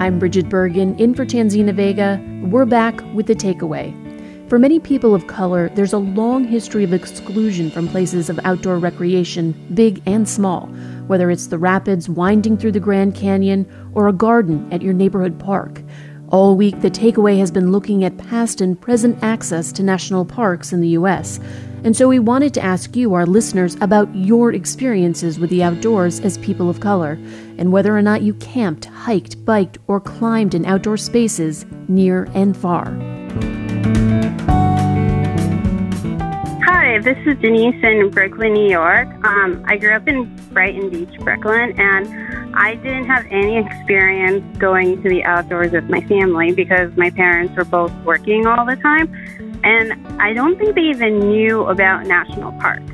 I'm Bridget Bergen, in for Tanzina Vega. We're back with The Takeaway. For many people of color, there's a long history of exclusion from places of outdoor recreation, big and small, whether it's the rapids winding through the Grand Canyon or a garden at your neighborhood park. All week, The Takeaway has been looking at past and present access to national parks in the U.S., and so we wanted to ask you, our listeners, about your experiences with the outdoors as people of color, and whether or not you camped, hiked, biked, or climbed in outdoor spaces near and far. Hi, this is Denise in Brooklyn, New York. I grew up in Brighton Beach, Brooklyn, and I didn't have any experience going to the outdoors with my family because my parents were both working all the time. And I don't think they even knew about national parks.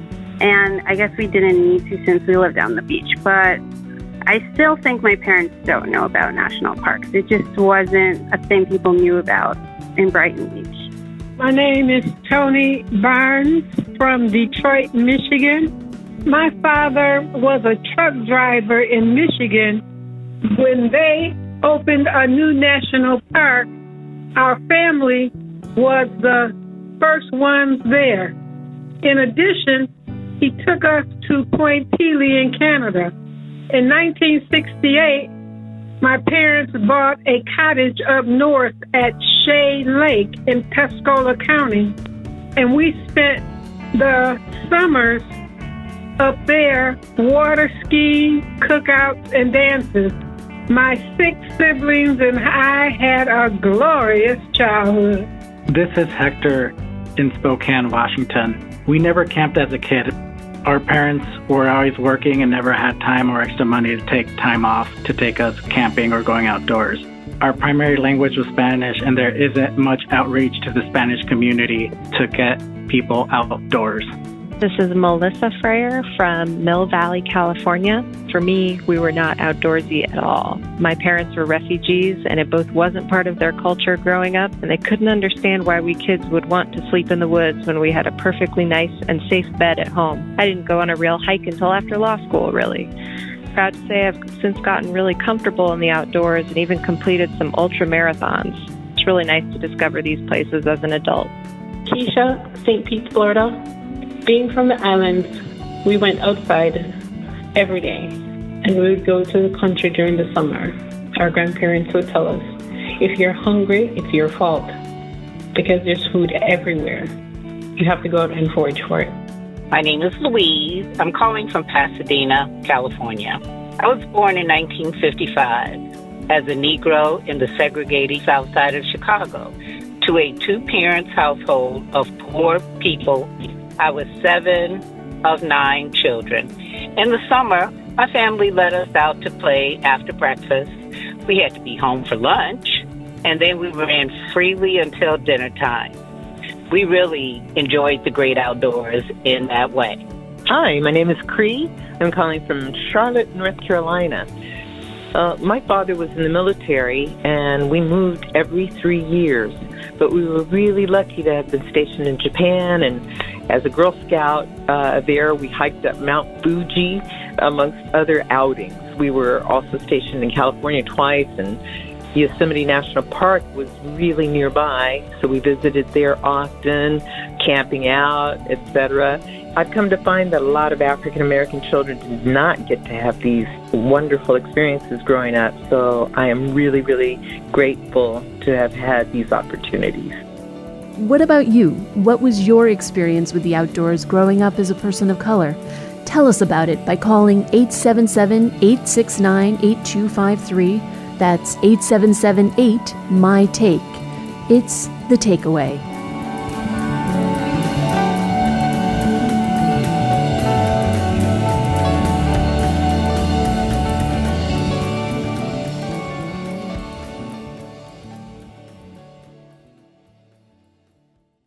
And I guess we didn't need to since we lived on the beach. But I still think my parents don't know about national parks. It just wasn't a thing people knew about in Brighton Beach. My name is Tony Barnes from Detroit, Michigan. My father was a truck driver in Michigan. When they opened a new national park, our family was the first ones there. In addition, he took us to Point Pelee in Canada. In 1968, my parents bought a cottage up north at Shade Lake in Tuscola County, and we spent the summers up there water skiing, cookouts, and dances. My 6 siblings and I had a glorious childhood. This is Hector in Spokane, Washington. We never camped as a kid. Our parents were always working and never had time or extra money to take time off to take us camping or going outdoors. Our primary language was Spanish, and there isn't much outreach to the Spanish community to get people outdoors. This is Melissa Freyer from Mill Valley, California. For me, we were not outdoorsy at all. My parents were refugees, and it both wasn't part of their culture growing up, and they couldn't understand why we kids would want to sleep in the woods when we had a perfectly nice and safe bed at home. I didn't go on a real hike until after law school, really. Proud to say I've since gotten really comfortable in the outdoors and even completed some ultra marathons. It's really nice to discover these places as an adult. Keisha, St. Pete, Florida. Being from the islands, we went outside every day, and we would go to the country during the summer. Our grandparents would tell us, if you're hungry, it's your fault, because there's food everywhere. You have to go out and forage for it. My name is Louise. I'm calling from Pasadena, California. I was born in 1955 as a Negro in the segregated South Side of Chicago to a 2-parent household of poor people. I was 7 of 9 children. In the summer, my family let us out to play after breakfast. We had to be home for lunch, and then we ran freely until dinner time. We really enjoyed the great outdoors in that way. Hi, my name is Cree. I'm calling from Charlotte, North Carolina. My father was in the military, and we moved every 3 years. But we were really lucky to have been stationed in Japan, and as a Girl Scout there, we hiked up Mount Fuji, amongst other outings. We were also stationed in California twice, and Yosemite National Park was really nearby, so we visited there often, camping out, etc. I've come to find that a lot of African American children did not get to have these wonderful experiences growing up, so I am really, really grateful to have had these opportunities. What about you? What was your experience with the outdoors growing up as a person of color? Tell us about it by calling 877-869-8253. That's 877-8-MY-TAKE. It's The Takeaway.